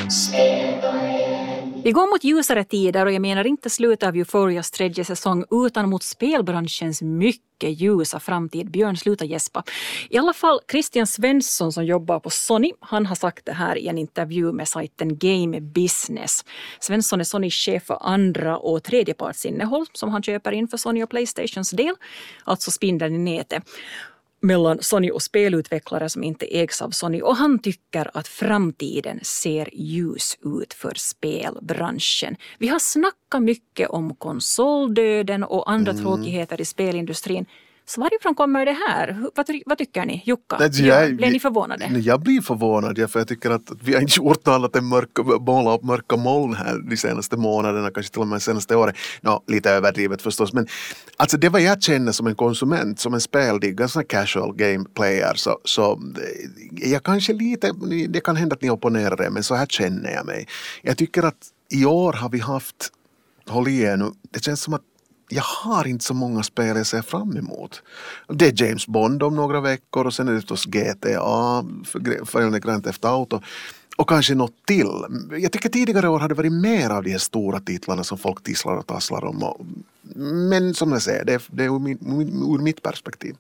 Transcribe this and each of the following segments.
Vi går mot ljusare tider och jag menar inte slutet av Euphorias 3:e säsong utan mot spelbranschens mycket ljusa framtid. Björn, sluta gäspa. I alla fall Christian Svensson som jobbar på Sony, han har sagt det här i en intervju med sajten Game Business. Svensson är Sonys chef för andra- och tredjepartsinnehåll som han köper in för Sony och Playstations del, alltså spindeln i nätet mellan Sony och spelutvecklare som inte ägs av Sony, och han tycker att framtiden ser ljus ut för spelbranschen. Vi har snackat mycket om konsoldöden och andra tråkigheter i spelindustrin. Så varifrån kommer det här? Vad tycker ni? Jukka, blir ni förvånade? Jag blir förvånad, för jag tycker att vi har inte gjort annat än måla upp mörka moln här de senaste månaderna, kanske till och med de senaste åren. Lite överdrivet förstås, men alltså det var jag känner som en konsument, som en speldiggare, sån casual game player, så jag kanske lite, det kan hända att ni opponerar det, men så här känner jag mig. Jag tycker att i år har vi haft, håll igen nu, det känns som att jag har inte så många spel jag ser fram emot. Det är James Bond om några veckor och sen är det förstås GTA, för Grand Theft Auto och kanske något till. Jag tycker tidigare år hade varit mer av de här stora titlarna som folk tisslar och tasslar om. Men som jag säger, det är ur mitt perspektiv.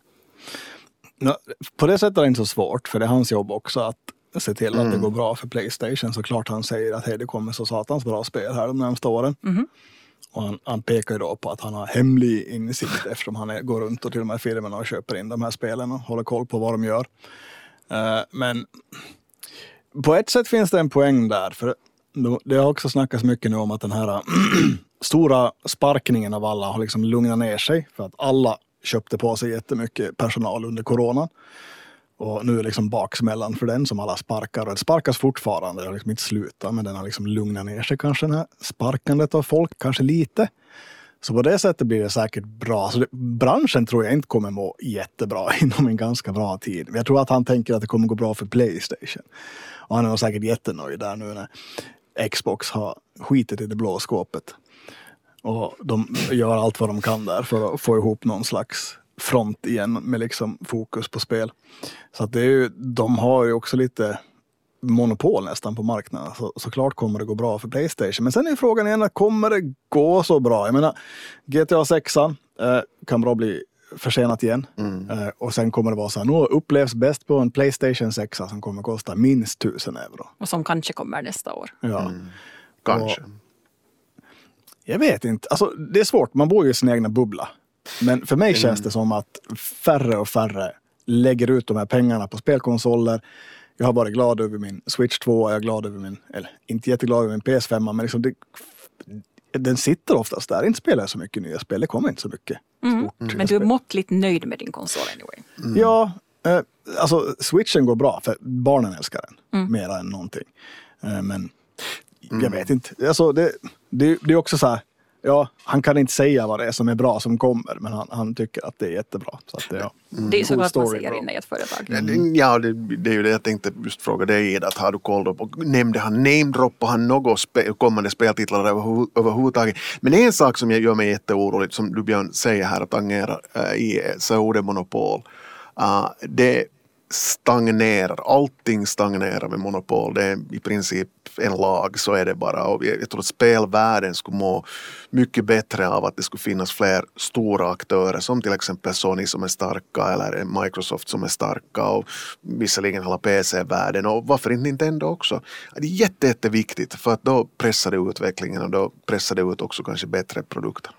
På det sättet är det inte så svårt, för det är hans jobb också att se till att det går bra för PlayStation. Så klart han säger att det kommer så satans bra spel här de närmaste åren. Och han pekar ju då på att han har hemlig insikt eftersom han går runt och till de här firmorna och köper in de här spelen och håller koll på vad de gör. Men på ett sätt finns det en poäng där, för det har också snackats mycket nu om att den här stora sparkningen av alla har liksom lugnat ner sig för att alla köpte på sig jättemycket personal under coronan. Och nu är liksom baksmällan för den som alla sparkar. Och det sparkas fortfarande, det har liksom inte slutat, men den har liksom lugnat ner sig kanske, den här sparkandet av folk, kanske lite. Så på det sättet blir det säkert bra. Så branschen tror jag inte kommer må jättebra inom en ganska bra tid. Men jag tror att han tänker att det kommer gå bra för PlayStation. Och han är nog säkert jättenöjd där nu när Xbox har skitit i det blå skåpet. Och de gör allt vad de kan där för att få ihop någon slags front igen med liksom fokus på spel. Så att det är ju, de har ju också lite monopol nästan på marknaden. Såklart kommer det gå bra för PlayStation. Men sen är frågan igen, att kommer det gå så bra? Jag menar, GTA 6 kan bra bli försenat igen. Och sen kommer det vara så här, nu upplevs bäst på en PlayStation 6 som kommer kosta minst 1000 euro. Och som kanske kommer nästa år. Ja. Kanske. Och, jag vet inte. Alltså, det är svårt. Man bor ju i sin egna bubbla. Men för mig känns det som att färre och färre lägger ut de här pengarna på spelkonsoler. Jag har varit glad över min Switch 2. Jag är glad över eller inte jätteglad över min PS5. Men liksom den sitter oftast där. Inte spelar så mycket nya spel. Det kommer inte så mycket. Men du är måttligt nöjd med din konsol anyway. Ja, alltså Switchen går bra för barnen älskar den. Mer än någonting. Men jag vet inte. Alltså, det är också så här. Ja, han kan inte säga vad det är som är bra som kommer, men han tycker att det är jättebra. Så att det är så klart man säger inne i ett företag. Ja, det är ju det jag tänkte just fråga dig, att har du koll på, nämnde han namedroppade han något kommande speltitlar överhuvudtaget. Men en sak som gör mig jätteorolig, som du Björn säger här, att tangerar i så monopol. Det stagnerar, allting stagnerar med monopol. Det är i princip en lag, så är det bara. Och jag tror att spelvärlden skulle må mycket bättre av att det skulle finnas fler stora aktörer, som till exempel Sony som är starka, eller Microsoft som är starka, och visserligen hela PC-världen, och varför inte Nintendo också. Det är jätteviktigt, för att då pressar det utvecklingen och då pressar det ut också kanske bättre produkter.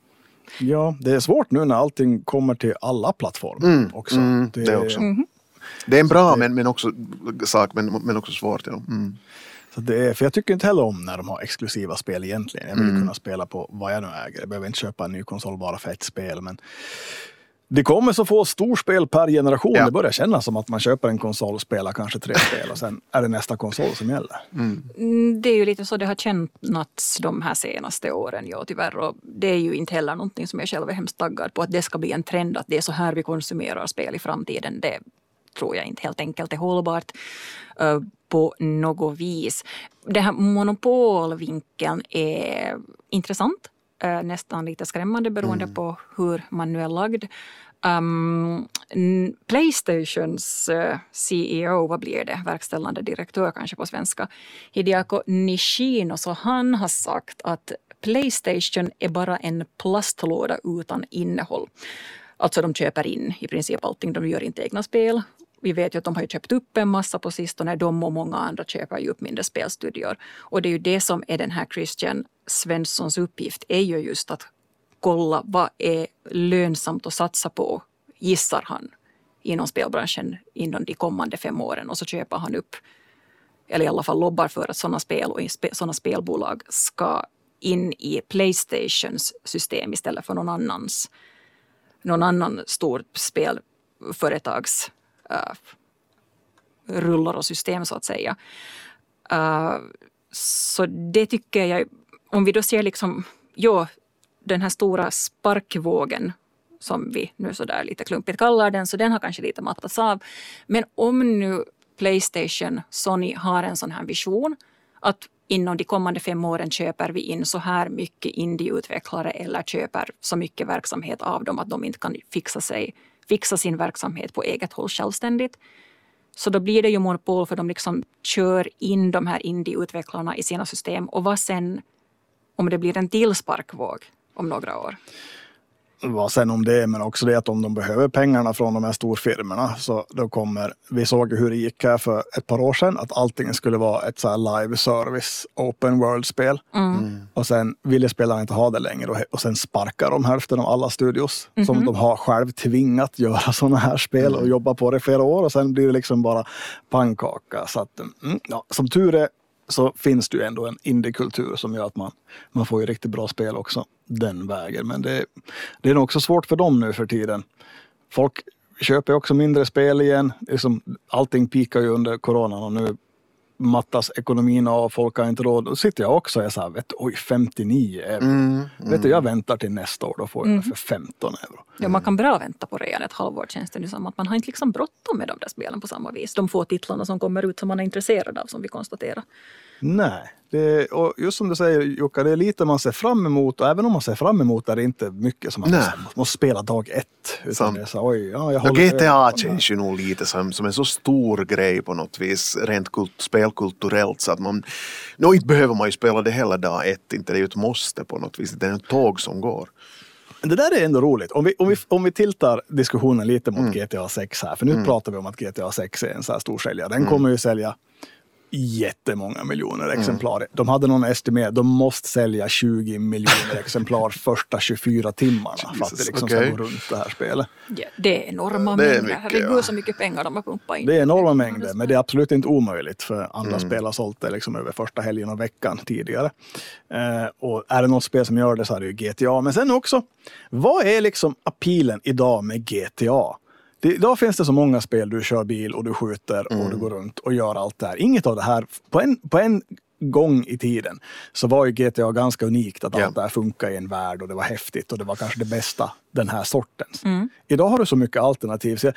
Ja, det är svårt nu när allting kommer till alla plattformar också. Det också. Det är en bra men också sak, men också svårt. Ja. Så för jag tycker inte heller om när de har exklusiva spel egentligen. Jag vill kunna spela på vad jag nu äger. Jag behöver inte köpa en ny konsol bara för ett spel. Men det kommer så få storspel per generation. Ja. Det börjar kännas som att man köper en konsol och spelar kanske 3 spel. Och sen är det nästa konsol som gäller. Det är ju lite så det har kännats de här senaste åren. Ja, tyvärr. Och det är ju inte heller någonting som jag själv är hemskt taggad på. Att det ska bli en trend. Att det är så här vi konsumerar spel i framtiden. Det tror jag inte helt enkelt är hållbart på något vis. Den här monopolvinkeln är intressant, nästan lite skrämmande beroende på hur man nu är lagd. Playstations CEO, vad blir det? Verkställande direktör kanske på svenska. Hideko Nishino, så han har sagt att Playstation är bara en plastlåda utan innehåll. Alltså de köper in i princip allting, de gör inte egna spel. Vi vet ju att de har ju köpt upp en massa på sistone, de och många andra köper ju upp mindre spelstudior. Och det är ju det som är den här Christian Svenssons uppgift, är ju just att kolla vad är lönsamt att satsa på, gissar han, inom spelbranschen inom de kommande 5 åren. Och så köper han upp, eller i alla fall lobbar för att sådana spel och sådana spelbolag ska in i Playstations system istället för någon annan stor spelföretags rullar och system så att säga. Så det tycker jag, om vi då ser liksom, den här stora sparkvågen som vi nu så där lite klumpigt kallar den, så den har kanske lite mattats av. Men om nu Playstation, Sony har en sån här vision att inom de kommande 5 åren köper vi in så här mycket indieutvecklare eller köper så mycket verksamhet av dem att de inte kan fixa sin verksamhet på eget håll självständigt. Så då blir det ju monopol, för de liksom kör in de här indieutvecklarna i sina system. Och vad sen om det blir en till sparkvåg om några år? Vad sen om det, men också det att om de behöver pengarna från de här storfirmorna, så då kommer, vi såg hur det gick här för ett par år sedan, att allting skulle vara ett så här live service open world-spel. Och sen ville spelarna inte ha det längre, och sen sparkar de hälften av alla studios som de har själv tvingat göra sådana här spel och jobba på det i flera år, och sen blir det liksom bara pannkaka. Så att, som tur är så finns det ju ändå en indiekultur som gör att man får ju riktigt bra spel också den vägen. Men det är nog också svårt för dem nu för tiden. Folk köper också mindre spel igen. Liksom, allting pikar ju under coronan, och nu mattas ekonomin av, folk har inte råd. Då sitter jag också och är så här, 59 euro. Vet du, jag väntar till nästa år, då får jag det för 15 euro. Ja, man kan bra vänta på det ett halvår, känns det som att man har inte liksom bråttom med de där spelen på samma vis. De få titlarna som kommer ut som man är intresserad av, som vi konstaterar. Nej, och just som du säger Jukka, det är lite man ser fram emot, och även om man ser fram emot är det inte mycket som man måste spela dag 1. Utan det är så, GTA känns ju nog lite som en så stor grej på något vis, rent spelkulturellt, så att inte behöver man ju spela det hela dag 1, inte det är ju ett måste på något vis, det är en tåg som går. Det där är ändå roligt. Om vi tiltar diskussionen lite mot GTA 6 här, för nu pratar vi om att GTA 6 är en så här stor säljare. Den kommer ju sälja jättemånga miljoner exemplar. De hade någon estimering, de måste sälja 20 miljoner exemplar första 24 timmarna för att det liksom ska gå runt det här spelet. Ja, det är enorma mängder. Herregud, så mycket pengar de har pumpat in. Det är enorma mängder, men det är absolut inte omöjligt, för andra spel har sålt det liksom över första helgen och veckan tidigare. Och är det något spel som gör det, så är det ju GTA. Men sen också, vad är liksom appealen idag med GTA? Idag finns det så många spel, du kör bil och du skjuter och du går runt och gör allt det här. Inget av det här, på en gång i tiden så var ju GTA ganska unikt, att allt det här funkar i en värld och det var häftigt och det var kanske det bästa den här sortens. Idag har du så mycket alternativ, så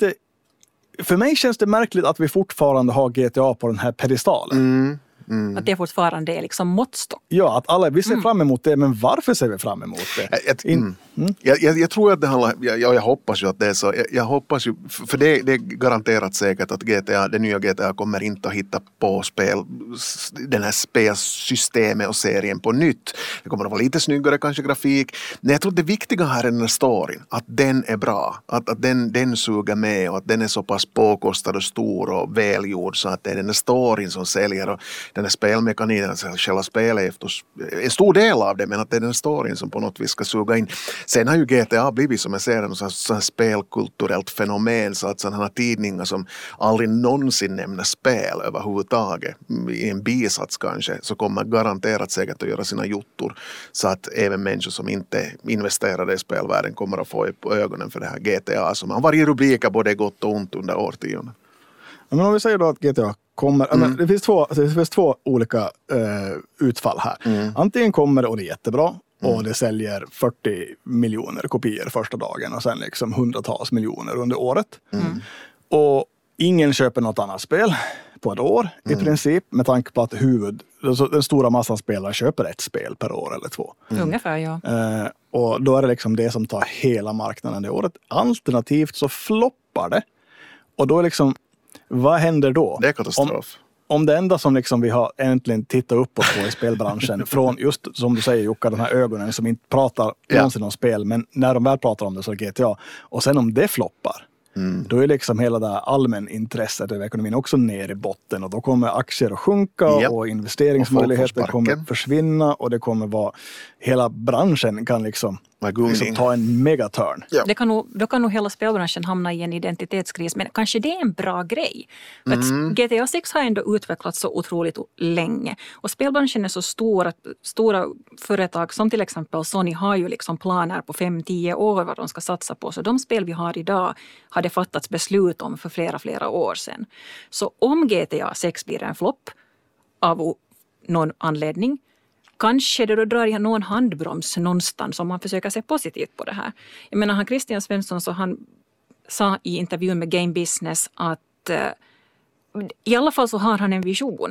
för mig känns det märkligt att vi fortfarande har GTA på den här pedestalen. Att det fortfarande är liksom måttstock. Ja, att alla, vi ser fram emot det, men varför ser vi fram emot det? Jag tror att det handlar, jag hoppas ju att det är så, jag hoppas ju, för det är garanterat säkert att det nya GTA kommer inte att hitta på den här spelsystemet och serien på nytt. Det kommer att vara lite snyggare kanske grafik, men jag tror att det viktiga här är den här storyn, att den är bra, att den suger med, och att den är så pass påkostad och stor och välgjord, så att det är den här storyn som säljer, och den här spelmekaniken, alltså själva spelet är en stor del av det, men att det är den storyn som på något vis ska suga in. Sen har ju GTA blivit, som jag ser, en sån spelkulturellt fenomen, så att sådana tidningar som aldrig någonsin nämner spel överhuvudtaget, i en bisats kanske, så kommer garanterat säkert att göra sina juttor, så att även människor som inte investerade i spelvärlden kommer att få upp ögonen för det här GTA, som har varit rubriker både gott och ont under årtionden. Men om vi säger då att GTA kommer, det finns två olika utfall här. Antingen kommer det och det är jättebra, och det säljer 40 miljoner kopior första dagen och sen liksom hundratals miljoner under året. Och ingen köper något annat spel på ett år i princip, med tanke på att den stora massan spelare köper ett spel per år eller 2. Ungefär, ja. Och då är det liksom det som tar hela marknaden det året. Alternativt så floppar det. Och då är liksom, vad händer då? Det är katastrof. Om det enda som liksom vi har äntligen tittat uppåt på i spelbranschen, från just som du säger Jukka, de här ögonen som inte pratar någonsin om spel, men när de väl pratar om det så är det GTA. Och sen om det floppar, då är liksom hela det här allmänintresset över ekonomin också ner i botten, och då kommer aktier att sjunka och investeringsmöjligheter kommer försvinna, och det kommer vara, hela branschen kan liksom ta en megaturn. Ja. Då kan nog hela spelbranschen hamna i en identitetskris, men kanske det är en bra grej. Att GTA 6 har ändå utvecklats så otroligt länge, och spelbranschen är så stor att stora företag som till exempel Sony har ju liksom planer på 5-10 år vad de ska satsa på, så de spel vi har idag hade fattats beslut om för flera år sedan. Så om GTA 6 blir en flopp av någon anledning, kanske det då drar i någon handbroms någonstans om man försöker se positivt på det här. Jag menar, Christian Svensson, så han sa i intervjun med Game Business att i alla fall så har han en vision.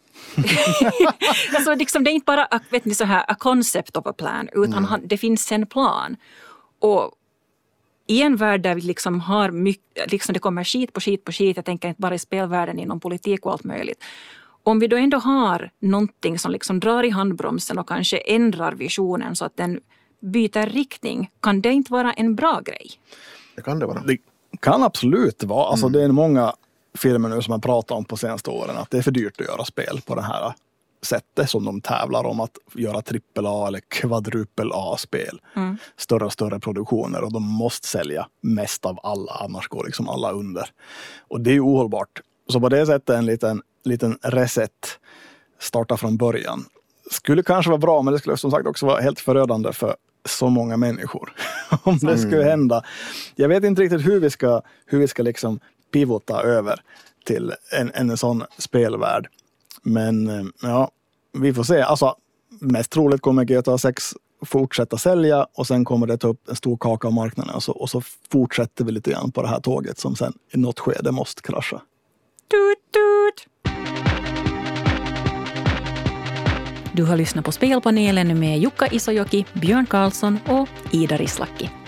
Alltså liksom, det är inte bara a concept of a plan, utan det finns en plan. Och i en värld där vi liksom har mycket, liksom det kommer skit på skit, jag tänker inte bara i spelvärlden, inom politik och allt möjligt. Om vi då ändå har någonting som liksom drar i handbromsen och kanske ändrar visionen så att den byter riktning, kan det inte vara en bra grej? Det kan det vara. Det kan absolut vara. Alltså det är många firmor nu som man pratar om på senaste åren att det är för dyrt att göra spel på det här sättet som de tävlar om, att göra AAA eller kvadrupel A-spel. Större och större produktioner, och de måste sälja mest av alla, annars går liksom alla under. Och det är ju ohållbart. Så på det sättet en liten reset, starta från början, skulle kanske vara bra, men det skulle som sagt också vara helt förödande för så många människor om det skulle hända. Jag vet inte riktigt hur vi ska liksom pivota över till en sån spelvärld. Men ja, vi får se. Alltså, mest troligt kommer GTA 6 fortsätta sälja, och sen kommer det ta upp en stor kaka av marknaden, och så fortsätter vi lite grann på det här tåget som sen i något skede måste krascha. Tut, tut. Du har lyssnat på Spelpanelen med Jukka Isojoki, Björn Karlsson och Ida Rislaki.